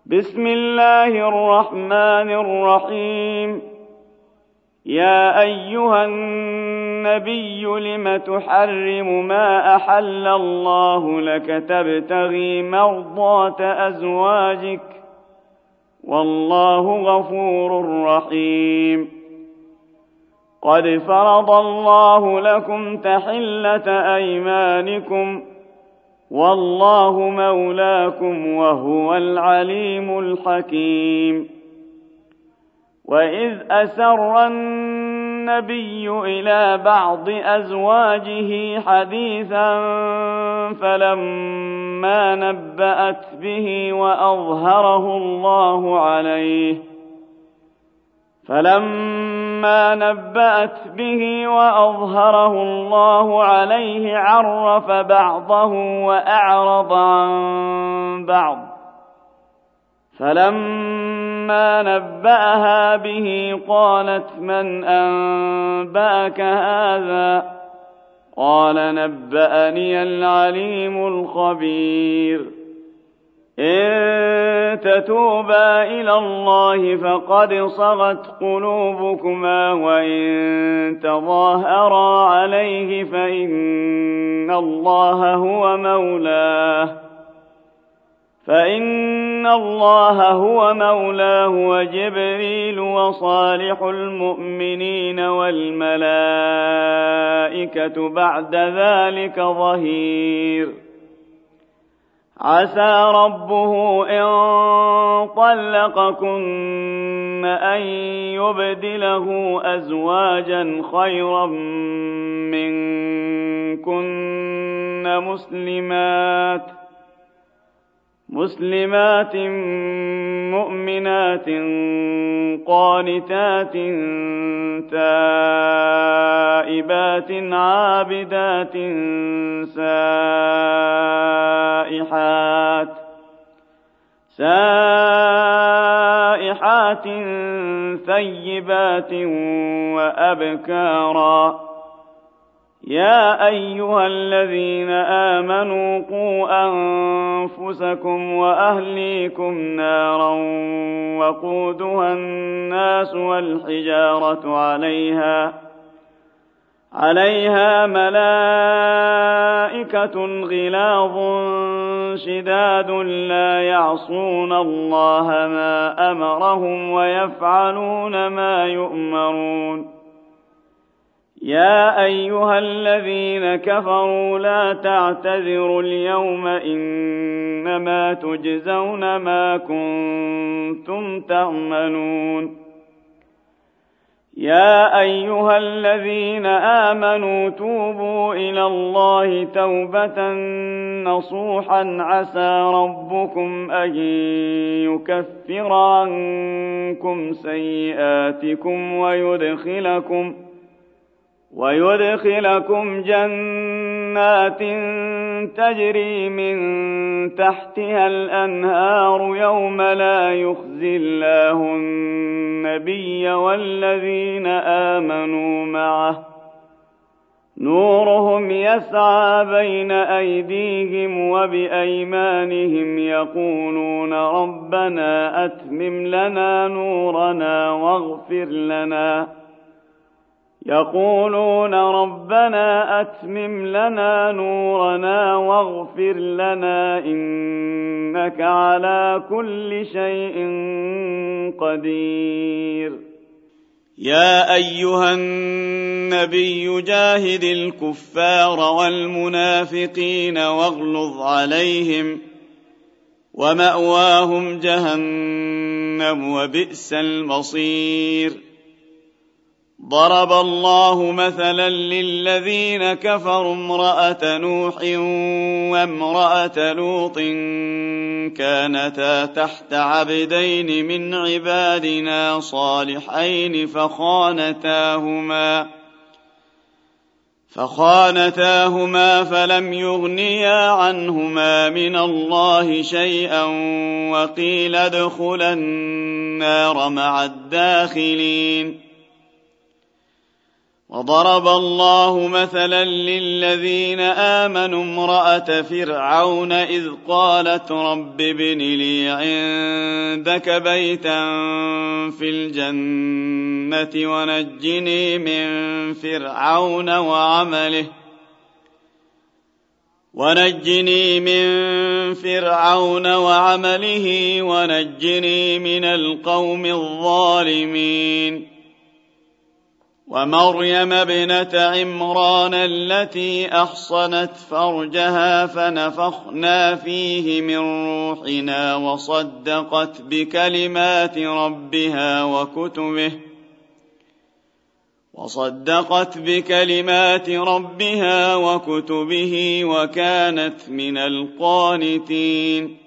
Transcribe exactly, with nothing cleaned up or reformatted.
بسم الله الرحمن الرحيم. يا أيها النبي لم تحرم ما أحل الله لك تبتغي مرضات أزواجك والله غفور رحيم. قد فرض الله لكم تحلة أيمانكم والله مولاكم وهو العليم الحكيم. وإذ أسر النبي إلى بعض أزواجه حديثا فلما نبأت به وأظهره الله عليه فلما نبأت به وأظهره الله عليه عرف بعضه وأعرض عن بعض فلما نبأها به قالت من أنبأك هذا قال نبأني العليم الخبير. إن تتوبا إلى الله فقد صغت قلوبكما وإن تظاهرا عليه فإن الله هو مولاه فإن الله هو مولاه وجبريل وصالح المؤمنين والملائكة بعد ذلك ظهير. عسى ربه إن طلقكن أن يبدله أزواجا خيرا منكن مسلمات مسلمات مؤمنات قانتات تائبات عابدات سائحات سائحات ثيبات وأبكارا. يا أيها الذين آمنوا قوا أنفسكم وأهليكم نارا وقودها الناس والحجارة عليها عليها ملائكة غلاظ شداد لا يعصون الله ما أمرهم ويفعلون ما يؤمرون. يا أيها الذين كفروا لا تعتذروا اليوم إنما تجزون ما كنتم تعملون. يا أيها الذين آمنوا توبوا إلى الله توبة نصوحا عسى ربكم أن يكفر عنكم سيئاتكم ويدخلكم ويدخلكم جنات تجري من تحتها الأنهار يوم لا يخزي الله النبي والذين آمنوا معه نورهم يسعى بين أيديهم وبأيمانهم يقولون ربنا أتمم لنا نورنا واغفر لنا يقولون ربنا أتمم لنا نورنا واغفر لنا إنك على كل شيء قدير. يا أيها النبي جاهد الكفار والمنافقين واغلظ عليهم ومأواهم جهنم وبئس المصير. ضرب الله مثلا للذين كفروا امرأة نوح وامرأة لوط كانتا تحت عبدين من عبادنا صالحين فخانتاهما فخانتاهما فلم يغنيا عنهما من الله شيئا وقيل ادخلا النار مع الداخلين. وضرب الله مثلا للذين آمنوا امرأة فرعون إذ قالت رب ابن لي عندك بيتا في الجنة ونجني من فرعون وعمله ونجني من فرعون وعمله ونجني من القوم الظالمين ومريم ابنة عمران التي أحصنت فرجها فنفخنا فيه من روحنا وصدقت بكلمات ربها وكتبه وصدقت بكلمات ربها وكتبه وكانت من القانتين